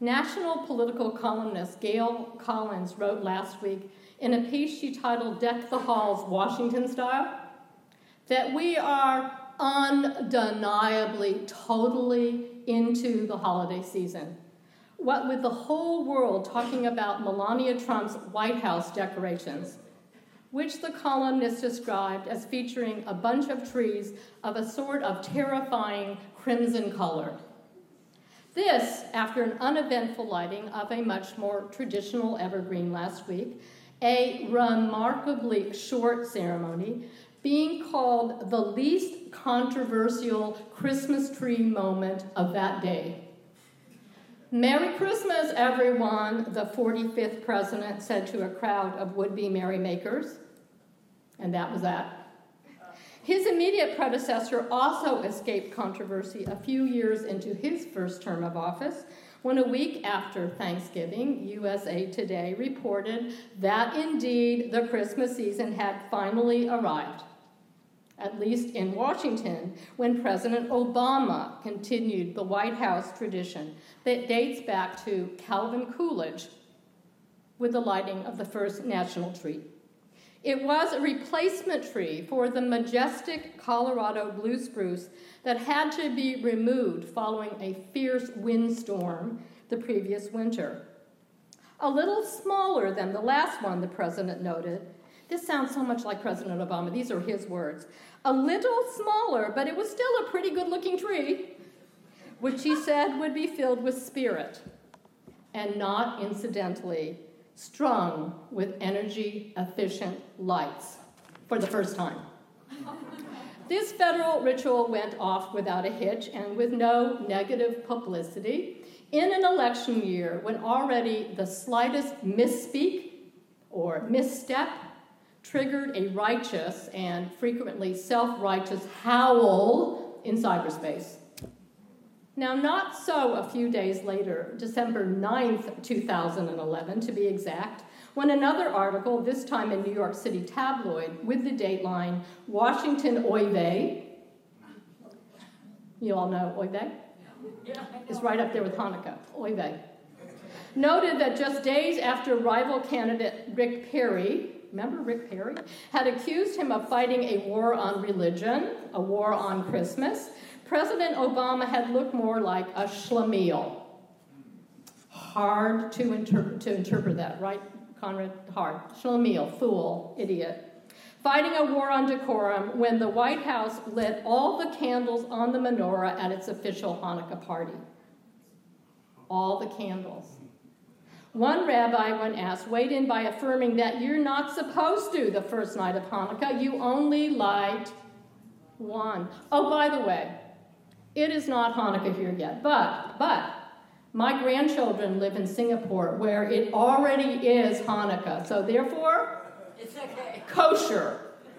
National political columnist Gail Collins wrote last week in a piece she titled "Deck the Halls, Washington Style," that we are undeniably, totally into the holiday season. What with the whole world talking about Melania Trump's White House decorations, which the columnist described as featuring a bunch of trees of a sort of terrifying crimson color. This, after an uneventful lighting of a much more traditional evergreen last week, a remarkably short ceremony, being called the least controversial Christmas tree moment of that day. "Merry Christmas, everyone," the 45th president said to a crowd of would-be merrymakers. And that was that. His immediate predecessor also escaped controversy a few years into his first term of office, when a week after Thanksgiving, USA Today reported that indeed the Christmas season had finally arrived, at least in Washington, when President Obama continued the White House tradition that dates back to Calvin Coolidge with the lighting of the first national tree. It was a replacement tree for the majestic Colorado blue spruce that had to be removed following a fierce windstorm the previous winter. A little smaller than the last one, the president noted. This sounds so much like President Obama. These are his words. A little smaller, but it was still a pretty good-looking tree, which he said would be filled with spirit, and not incidentally, strung with energy-efficient lights for the first time. This federal ritual went off without a hitch and with no negative publicity in an election year when already the slightest misspeak or misstep triggered a righteous and frequently self-righteous howl in cyberspace. Now, not so a few days later, December 9th, 2011, to be exact, when another article, this time in New York City tabloid, with the dateline, "Washington Oy vey," you all know Oy vey? It's right up there with Hanukkah, Oy vey, noted that just days after rival candidate Rick Perry, remember Rick Perry, had accused him of fighting a war on religion, a war on Christmas, President Obama had looked more like a schlemiel. Hard to interpret that, right, Conrad? Hard. Schlemiel, fool, idiot. Fighting a war on decorum when the White House lit all the candles on the menorah at its official Hanukkah party. All the candles. One rabbi, when asked, weighed in by affirming that you're not supposed to the first night of Hanukkah. You only light one. Oh, by the way, it is not Hanukkah here yet, but my grandchildren live in Singapore where it already is Hanukkah, so therefore, it's okay. Kosher.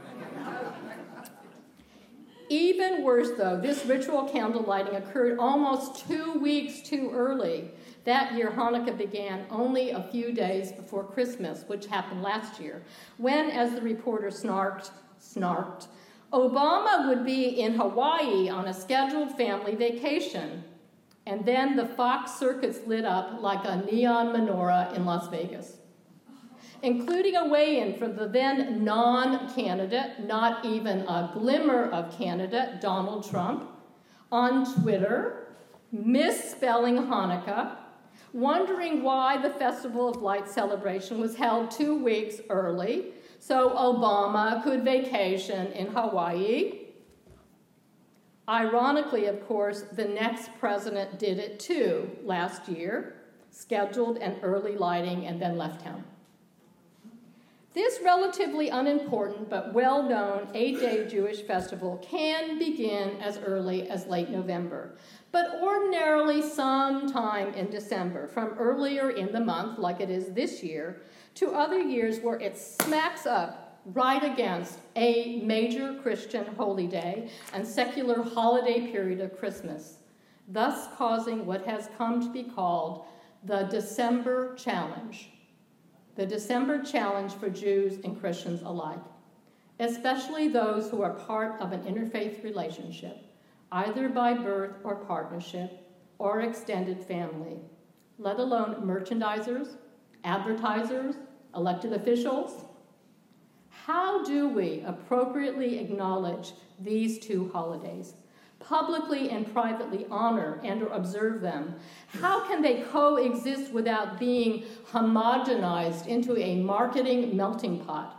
Even worse, though, this ritual candle lighting occurred almost 2 weeks too early. That year, Hanukkah began only a few days before Christmas, which happened last year, when, as the reporter snarked, Obama would be in Hawaii on a scheduled family vacation, and then the Fox circuits lit up like a neon menorah in Las Vegas, including a weigh-in from the then non-candidate, not even a glimmer of candidate, Donald Trump, on Twitter, misspelling Hanukkah, wondering why the Festival of Lights celebration was held 2 weeks early, so Obama could vacation in Hawaii. Ironically, of course, the next president did it too last year, scheduled an early lighting and then left town. This relatively unimportant but well-known 8-day Jewish festival can begin as early as late November, but ordinarily sometime in December, from earlier in the month, like it is this year, to other years where it smacks up right against a major Christian holy day and secular holiday period of Christmas, thus causing what has come to be called the December Challenge. The December Challenge for Jews and Christians alike, especially those who are part of an interfaith relationship, either by birth or partnership or extended family, let alone merchandisers, advertisers, elected officials. How do we appropriately acknowledge these two holidays, publicly and privately honor and or observe them? How can they coexist without being homogenized into a marketing melting pot?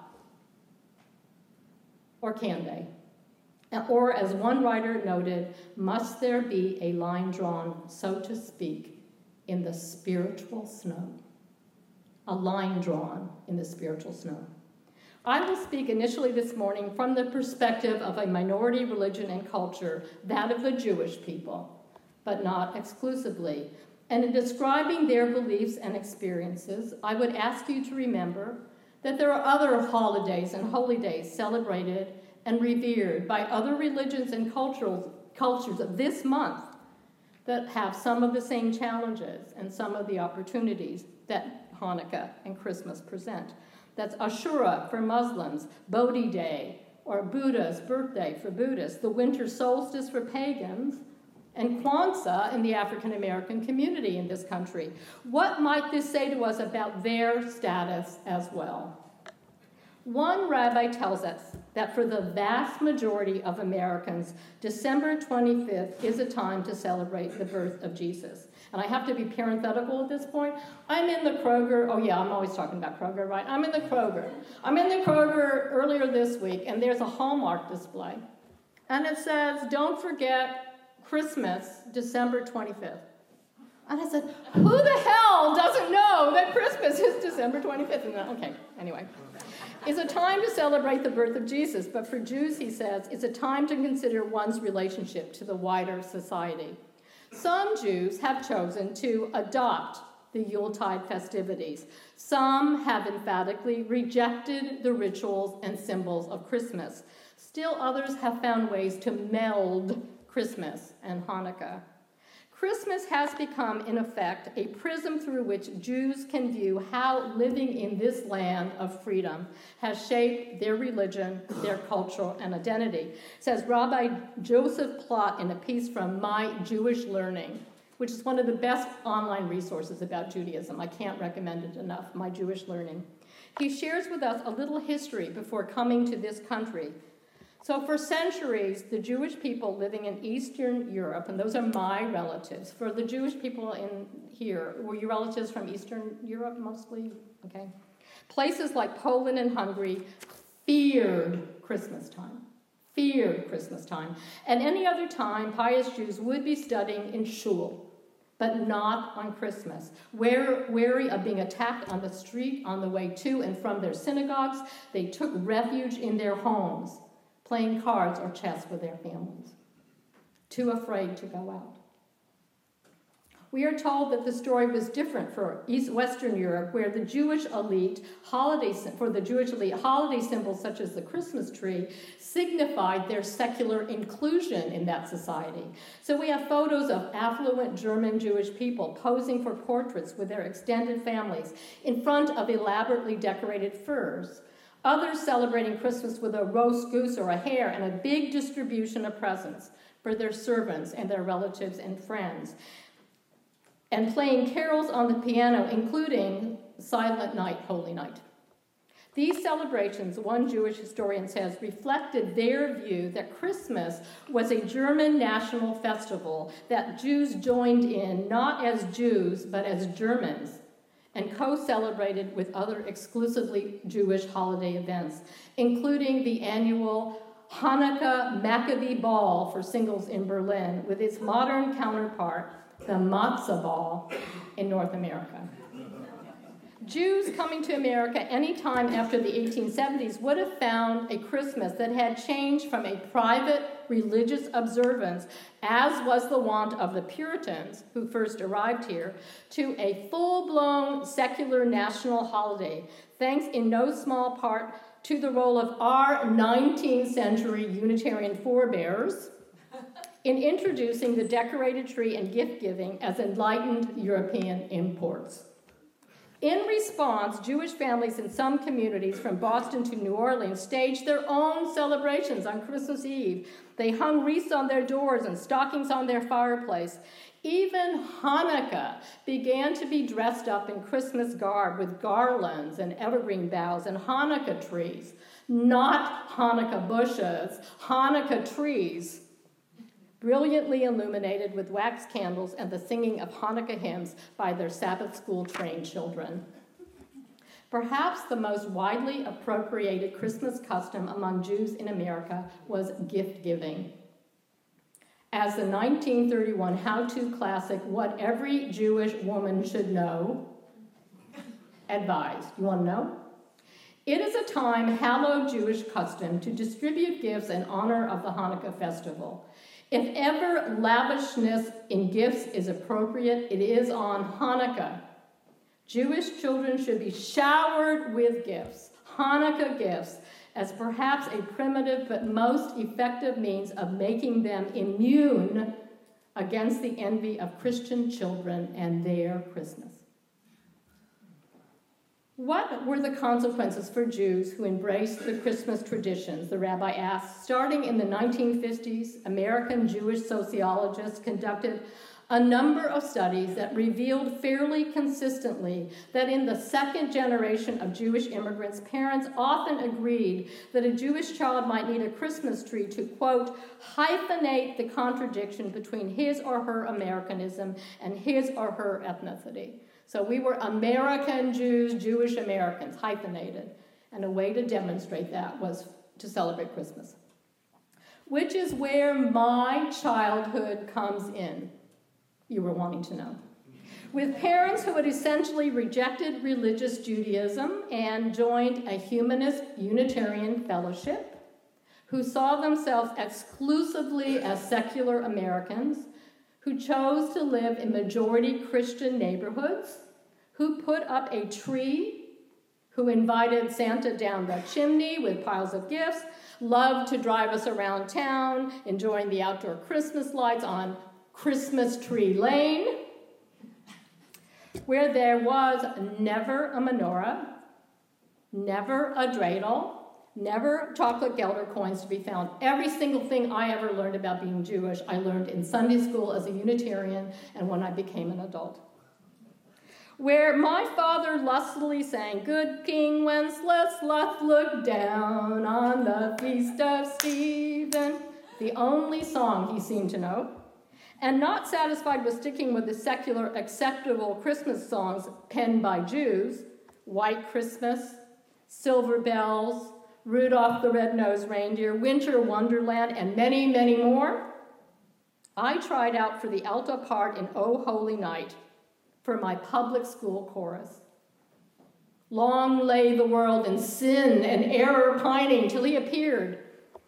Or can they? Or, as one writer noted, must there be a line drawn, so to speak, in the spiritual snow? A line drawn in the spiritual snow. I will speak initially this morning from the perspective of a minority religion and culture, that of the Jewish people, but not exclusively. And in describing their beliefs and experiences, I would ask you to remember that there are other holidays and holy days celebrated and revered by other religions and cultures of this month that have some of the same challenges and some of the opportunities that Hanukkah and Christmas present. That's Ashura for Muslims, Bodhi Day, or Buddha's birthday for Buddhists, the winter solstice for pagans, and Kwanzaa in the African American community in this country. What might this say to us about their status as well? One rabbi tells us that for the vast majority of Americans, December 25th is a time to celebrate the birth of Jesus. And I have to be parenthetical at this point. I'm in the Kroger. Oh, yeah, I'm always talking about Kroger, right? I'm in the Kroger earlier this week, and there's a Hallmark display. And it says, don't forget Christmas, December 25th. And I said, who the hell doesn't know that Christmas is December 25th? And then, okay, anyway. It's a time to celebrate the birth of Jesus, but for Jews, he says, it's a time to consider one's relationship to the wider society. Some Jews have chosen to adopt the Yuletide festivities. Some have emphatically rejected the rituals and symbols of Christmas. Still others have found ways to meld Christmas and Hanukkah. Christmas has become, in effect, a prism through which Jews can view how living in this land of freedom has shaped their religion, their culture, and identity, says Rabbi Joseph Plott in a piece from My Jewish Learning, which is one of the best online resources about Judaism. I can't recommend it enough, My Jewish Learning. He shares with us a little history before coming to this country. So for centuries, the Jewish people living in Eastern Europe, and those are my relatives. For the Jewish people in here, were your relatives from Eastern Europe mostly? Okay. Places like Poland and Hungary feared Christmas time. And any other time, pious Jews would be studying in shul, but not on Christmas. Wary of being attacked on the street on the way to and from their synagogues, they took refuge in their homes, playing cards or chess with their families, too afraid to go out. We are told that the story was different for Western Europe, where the Jewish elite, holiday symbols such as the Christmas tree signified their secular inclusion in that society. So we have photos of affluent German Jewish people posing for portraits with their extended families in front of elaborately decorated furs. Others celebrating Christmas with a roast goose or a hare and a big distribution of presents for their servants and their relatives and friends. And playing carols on the piano, including Silent Night, Holy Night. These celebrations, one Jewish historian says, reflected their view that Christmas was a German national festival that Jews joined in not as Jews, but as Germans, and co-celebrated with other exclusively Jewish holiday events, including the annual Hanukkah Maccabee Ball for singles in Berlin, with its modern counterpart, the Matzah Ball in North America. Jews coming to America any time after the 1870s would have found a Christmas that had changed from a private religious observance, as was the wont of the Puritans who first arrived here, to a full-blown secular national holiday, thanks in no small part to the role of our 19th century Unitarian forebears in introducing the decorated tree and gift-giving as enlightened European imports. In response, Jewish families in some communities from Boston to New Orleans staged their own celebrations on Christmas Eve. They hung wreaths on their doors and stockings on their fireplace. Even Hanukkah began to be dressed up in Christmas garb with garlands and evergreen boughs and Hanukkah trees. Not Hanukkah bushes, Hanukkah trees, brilliantly illuminated with wax candles and the singing of Hanukkah hymns by their Sabbath school-trained children. Perhaps the most widely appropriated Christmas custom among Jews in America was gift giving. As the 1931 how-to classic, What Every Jewish Woman Should Know, advised. You want to know? It is a time hallowed Jewish custom to distribute gifts in honor of the Hanukkah festival. If ever lavishness in gifts is appropriate, it is on Hanukkah. Jewish children should be showered with gifts, Hanukkah gifts, as perhaps a primitive but most effective means of making them immune against the envy of Christian children and their Christmas. What were the consequences for Jews who embraced the Christmas traditions? The rabbi asked. Starting in the 1950s, American Jewish sociologists conducted a number of studies that revealed fairly consistently that in the second generation of Jewish immigrants, parents often agreed that a Jewish child might need a Christmas tree to, quote, hyphenate the contradiction between his or her Americanism and his or her ethnicity. So we were American Jews, Jewish Americans, hyphenated. And a way to demonstrate that was to celebrate Christmas, which is where my childhood comes in. You were wanting to know. With parents who had essentially rejected religious Judaism and joined a humanist Unitarian fellowship, who saw themselves exclusively as secular Americans, who chose to live in majority Christian neighborhoods, who put up a tree, who invited Santa down the chimney with piles of gifts, loved to drive us around town, enjoying the outdoor Christmas lights on Christmas Tree Lane, where there was never a menorah, never a dreidel, never chocolate Gelder coins to be found. Every single thing I ever learned about being Jewish, I learned in Sunday school as a Unitarian and when I became an adult. Where my father lustily sang, "Good King Wenceslas, look down on the feast of Stephen," the only song he seemed to know, and not satisfied with sticking with the secular, acceptable Christmas songs penned by Jews, White Christmas, Silver Bells, Rudolph the Red-Nosed Reindeer, Winter Wonderland, and many, many more, I tried out for the alto part in O Holy Night for my public school chorus. Long lay the world in sin and error pining till he appeared.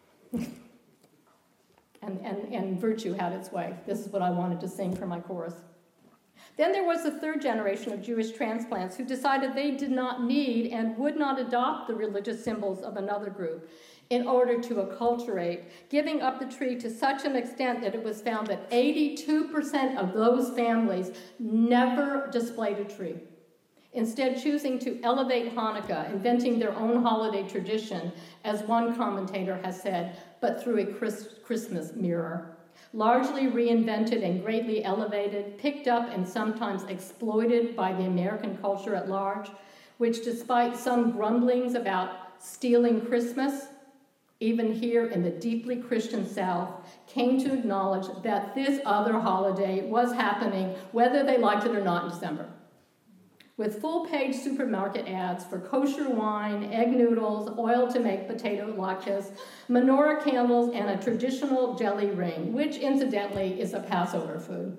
and virtue had its way. This is what I wanted to sing for my chorus. Then there was the third generation of Jewish transplants who decided they did not need and would not adopt the religious symbols of another group in order to acculturate, giving up the tree to such an extent that it was found that 82% of those families never displayed a tree, instead choosing to elevate Hanukkah, inventing their own holiday tradition, as one commentator has said, but through a Christmas mirror. Largely reinvented and greatly elevated, picked up and sometimes exploited by the American culture at large, which despite some grumblings about stealing Christmas, even here in the deeply Christian South, came to acknowledge that this other holiday was happening, whether they liked it or not, in December. With full-page supermarket ads for kosher wine, egg noodles, oil to make potato latkes, menorah candles, and a traditional jelly ring, which incidentally is a Passover food.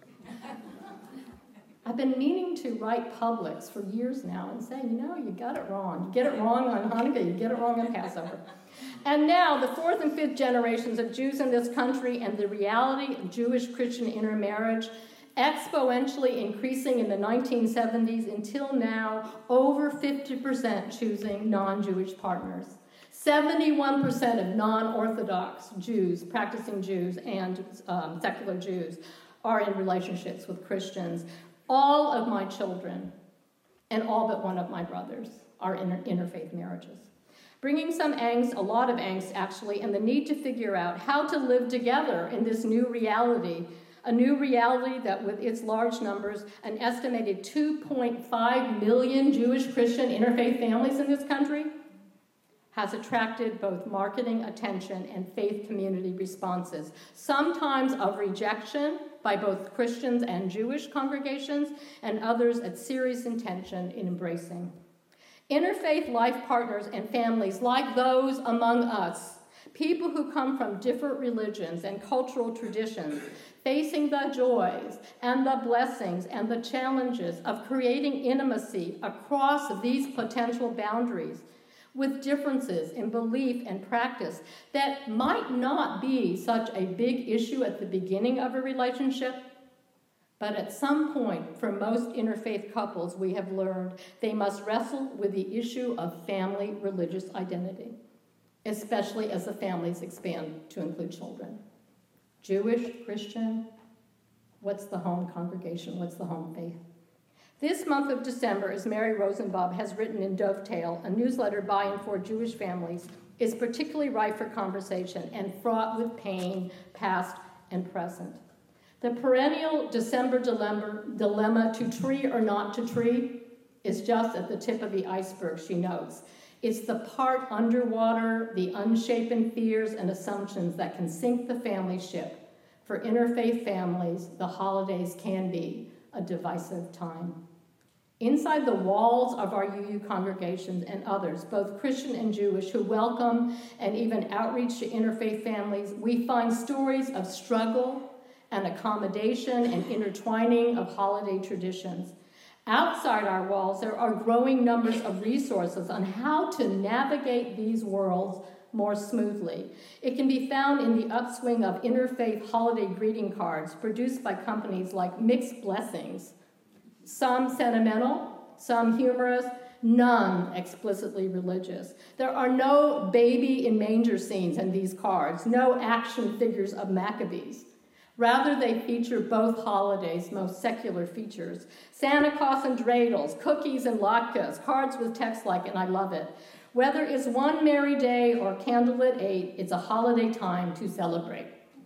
I've been meaning to write Publix for years now and say, you got it wrong. You get it wrong on Hanukkah, you get it wrong on Passover. And now the fourth and fifth generations of Jews in this country and the reality of Jewish-Christian intermarriage exponentially increasing in the 1970s until now, over 50% choosing non-Jewish partners. 71% of non-Orthodox Jews, practicing Jews, and secular Jews are in relationships with Christians. All of my children and all but one of my brothers are in interfaith marriages. Bringing some angst, a lot of angst actually, and the need to figure out how to live together in this new reality a new reality that with its large numbers, an estimated 2.5 million Jewish Christian interfaith families in this country, has attracted both marketing attention and faith community responses, sometimes of rejection by both Christians and Jewish congregations, and others at serious intention in embracing. Interfaith life partners and families like those among us, people who come from different religions and cultural traditions, facing the joys and the blessings and the challenges of creating intimacy across these potential boundaries, with differences in belief and practice that might not be such a big issue at the beginning of a relationship, but at some point, for most interfaith couples, we have learned they must wrestle with the issue of family religious identity, especially as the families expand to include children. Jewish, Christian, what's the home congregation? What's the home faith? This month of December, as Mary Rosenbaum has written in Dovetail, a newsletter by and for Jewish families, is particularly ripe for conversation and fraught with pain, past and present. The perennial December dilemma to tree or not to tree is just at the tip of the iceberg, she notes. It's the part underwater, the unshapen fears and assumptions that can sink the family ship. For interfaith families, the holidays can be a divisive time. Inside the walls of our UU congregations and others, both Christian and Jewish, who welcome and even outreach to interfaith families, we find stories of struggle and accommodation and intertwining of holiday traditions. Outside our walls, there are growing numbers of resources on how to navigate these worlds more smoothly. It can be found in the upswing of interfaith holiday greeting cards produced by companies like Mixed Blessings, some sentimental, some humorous, none explicitly religious. There are no baby in manger scenes in these cards, no action figures of Maccabees. Rather, they feature both holidays' most secular features: Santa Claus and dreidels, cookies and latkes, cards with text like, and I love it. Whether it's one merry day or candlelit 8, it's a holiday time to celebrate.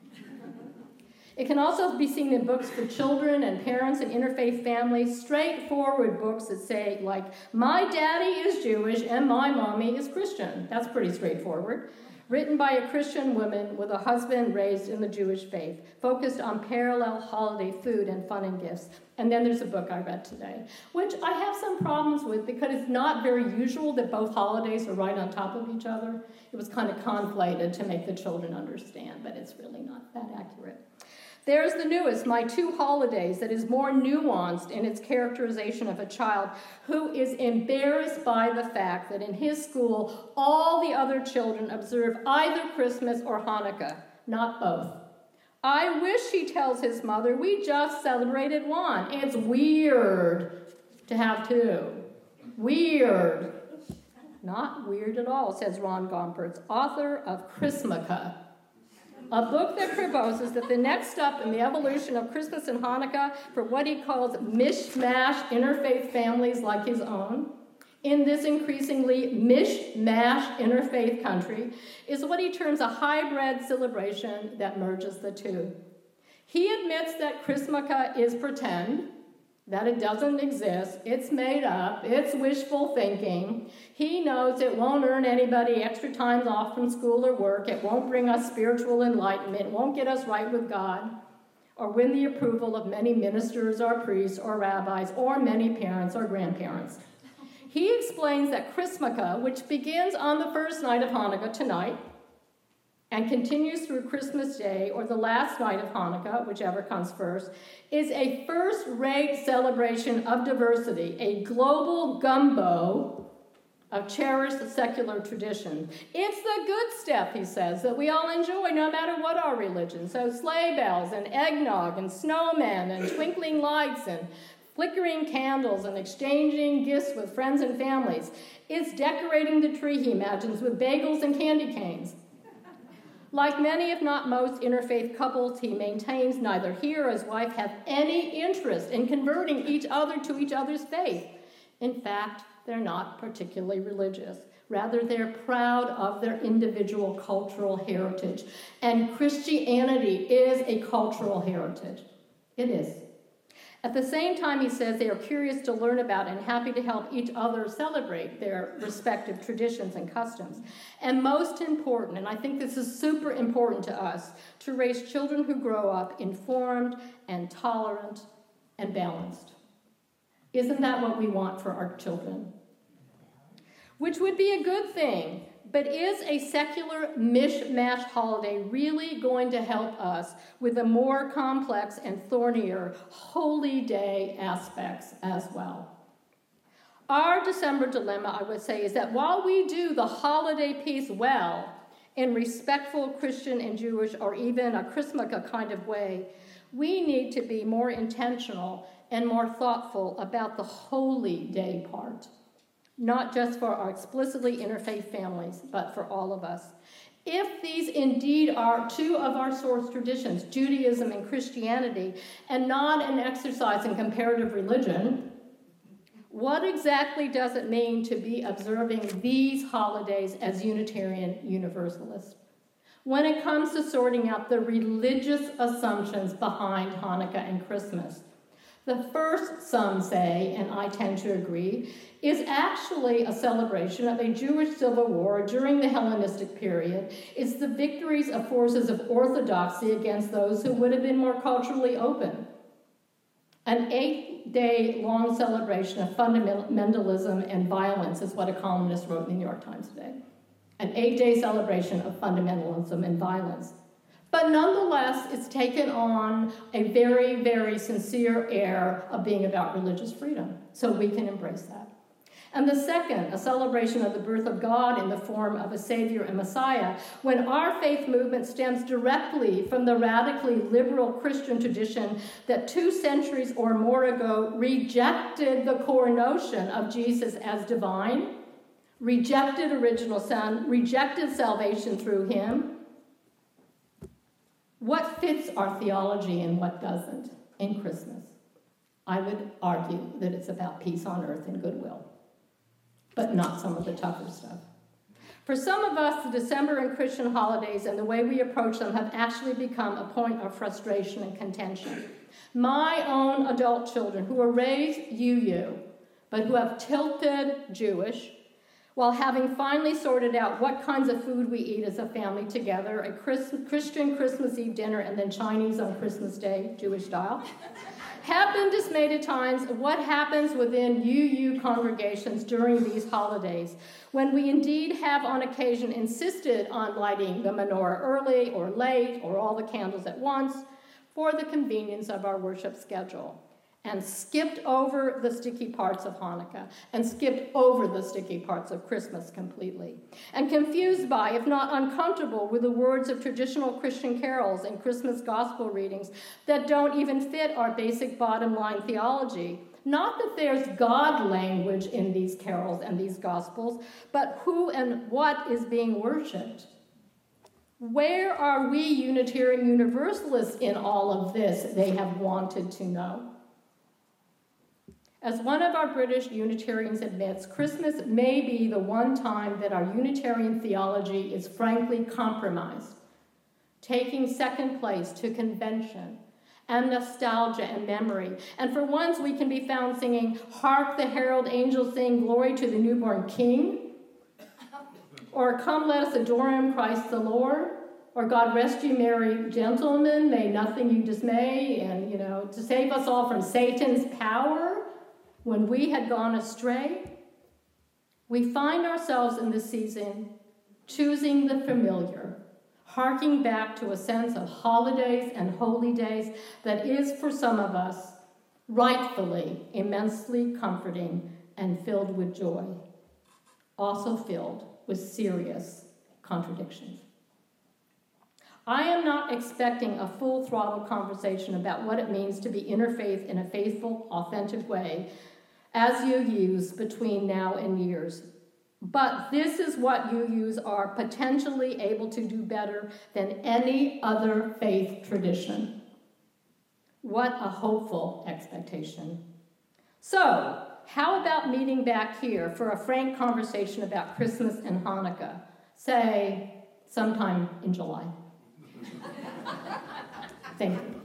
It can also be seen in books for children and parents and interfaith families, straightforward books that say, like, my daddy is Jewish and my mommy is Christian. That's pretty straightforward. Written by a Christian woman with a husband raised in the Jewish faith, focused on parallel holiday food and fun and gifts. And then there's a book I read today, which I have some problems with because it's not very usual that both holidays are right on top of each other. It was kind of conflated to make the children understand, but it's really not that accurate. There's the newest, My Two Holidays, that is more nuanced in its characterization of a child who is embarrassed by the fact that in his school, all the other children observe either Christmas or Hanukkah, not both. I wish, he tells his mother, we just celebrated one. It's weird to have two. Weird. Not weird at all, says Ron Gompertz, author of Chrismukkah, a book that proposes that the next step in the evolution of Christmas and Hanukkah for what he calls mishmash interfaith families like his own, in this increasingly mishmash interfaith country, is what he terms a hybrid celebration that merges the two. He admits that Chrismukkah is pretend, that it doesn't exist, it's made up, it's wishful thinking. He knows it won't earn anybody extra time off from school or work, it won't bring us spiritual enlightenment, it won't get us right with God, or win the approval of many ministers or priests or rabbis or many parents or grandparents. He explains that Chrismukkah, which begins on the first night of Hanukkah tonight, and continues through Christmas Day or the last night of Hanukkah, whichever comes first, is a first-rate celebration of diversity, a global gumbo of cherished secular tradition. It's the good stuff, he says, that we all enjoy no matter what our religion. So sleigh bells and eggnog and snowmen and twinkling lights and flickering candles and exchanging gifts with friends and families. It's decorating the tree, he imagines, with bagels and candy canes. Like many, if not most, interfaith couples, he maintains neither he or his wife have any interest in converting each other to each other's faith. In fact, they're not particularly religious. Rather, they're proud of their individual cultural heritage. And Christianity is a cultural heritage. It is. At the same time, he says they are curious to learn about and happy to help each other celebrate their respective traditions and customs. And most important, and I think this is super important to us, to raise children who grow up informed and tolerant and balanced. Isn't that what we want for our children? Which would be a good thing, but is a secular mishmash holiday really going to help us with the more complex and thornier holy day aspects as well? Our December dilemma, I would say, is that while we do the holiday piece well, in respectful Christian and Jewish or even a Chrismukkah kind of way, we need to be more intentional and more thoughtful about the holy day part. Not just for our explicitly interfaith families, but for all of us. If these indeed are two of our source traditions, Judaism and Christianity, and not an exercise in comparative religion, what exactly does it mean to be observing these holidays as Unitarian Universalists? When it comes to sorting out the religious assumptions behind Hanukkah and Christmas, the first, some say, and I tend to agree, is actually a celebration of a Jewish civil war during the Hellenistic period. It's the victories of forces of orthodoxy against those who would have been more culturally open. An 8-day-long celebration of fundamentalism and violence is what a columnist wrote in the New York Times today. An 8-day celebration of fundamentalism and violence. But nonetheless, it's taken on a very, very sincere air of being about religious freedom. So we can embrace that. And the second, a celebration of the birth of God in the form of a Savior and Messiah, when our faith movement stems directly from the radically liberal Christian tradition that 2 centuries or more ago rejected the core notion of Jesus as divine, rejected original Son, rejected salvation through him. What fits our theology and what doesn't in Christmas? I would argue that it's about peace on earth and goodwill, but not some of the tougher stuff. For some of us, the December and Christian holidays and the way we approach them have actually become a point of frustration and contention. My own adult children who are raised UU, but who have tilted Jewish, while having finally sorted out what kinds of food we eat as a family together, a Christian Christmas Eve dinner and then Chinese on Christmas Day, Jewish style, have been dismayed at times of what happens within UU congregations during these holidays, when we indeed have on occasion insisted on lighting the menorah early or late or all the candles at once for the convenience of our worship schedule, and skipped over the sticky parts of Hanukkah, and skipped over the sticky parts of Christmas completely, and confused by, if not uncomfortable, with the words of traditional Christian carols and Christmas gospel readings that don't even fit our basic bottom line theology. Not that there's God language in these carols and these gospels, but who and what is being worshipped. Where are we Unitarian Universalists in all of this, they have wanted to know. As one of our British Unitarians admits, Christmas may be the one time that our Unitarian theology is frankly compromised, taking second place to convention and nostalgia and memory. And for once, we can be found singing, "Hark the herald angels sing, glory to the newborn King," or "Come, let us adore him, Christ the Lord," or "God rest you, merry gentlemen, may nothing you dismay," and, to save us all from Satan's power. When we had gone astray, we find ourselves in this season choosing the familiar, harking back to a sense of holidays and holy days that is, for some of us, rightfully immensely comforting and filled with joy, also filled with serious contradictions. I am not expecting a full-throttle conversation about what it means to be interfaith in a faithful, authentic way as you use between now and years. But this is what UUs are potentially able to do better than any other faith tradition. What a hopeful expectation. So, how about meeting back here for a frank conversation about Christmas and Hanukkah, say, sometime in July? Thank you.